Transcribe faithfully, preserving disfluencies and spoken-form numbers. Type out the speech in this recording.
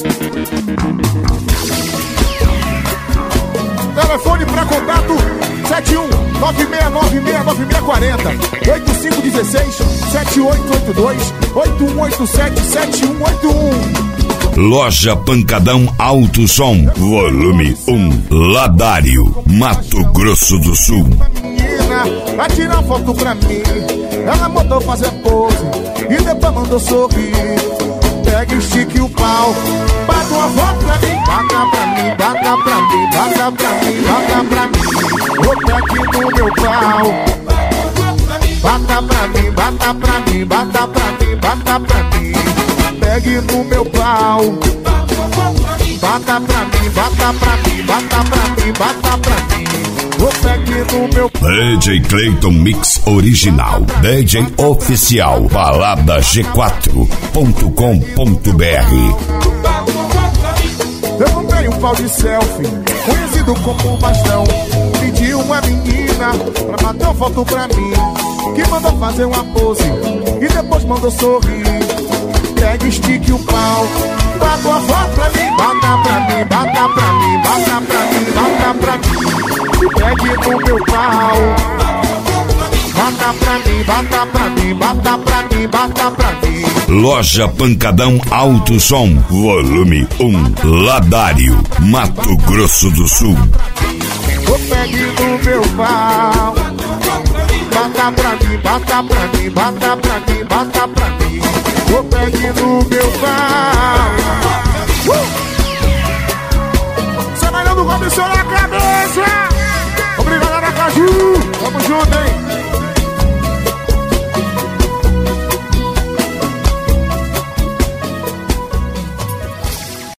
Telefone para contato sete um nove seis nove seis nove seis quatro zero oito cinco um seis sete oito oito dois oito um oito sete sete um oito um. Loja Pancadão Alto Som, volume um, Ladário, Mato Grosso do Sul. Menina, vai tirar foto pra mim. Ela mandou fazer pose e depois mandou sorrir. Pega, estique o pau, bata uma foto pra mim. Bata pra mim, bata pra mim, bata pra mim, bata pra mim. Outra aqui no meu pau. Bata pra mim, bata pra mim, bata pra mim, bata pra mim. Pegue no meu pau. Bata pra mim, bata pra mim, bata pra mim, bata pra mim. Vou pegue no meu pau. D J Clayton Mix Original, D J Oficial, balada g quatro ponto com ponto b r. Eu comprei um pau de selfie, conhecido como bastão. Pedi uma menina pra bater uma foto pra mim, que mandou fazer uma pose e depois mandou sorrir. Pega, estique o pau, bata uma foto pra mim. Bata pra mim, bata pra mim, bata pra mim, bata pra mim. Pegue no meu pau. Bata pra mim, bata pra mim, bata pra mim, bata pra mim. Loja Pancadão Alto Som, volume um, Ladário, Mato Grosso do Sul. Vou pegue no meu pau. Bata pra mim, bata pra mim, bata pra mim, bata pra mim. Vou pegue no meu pau.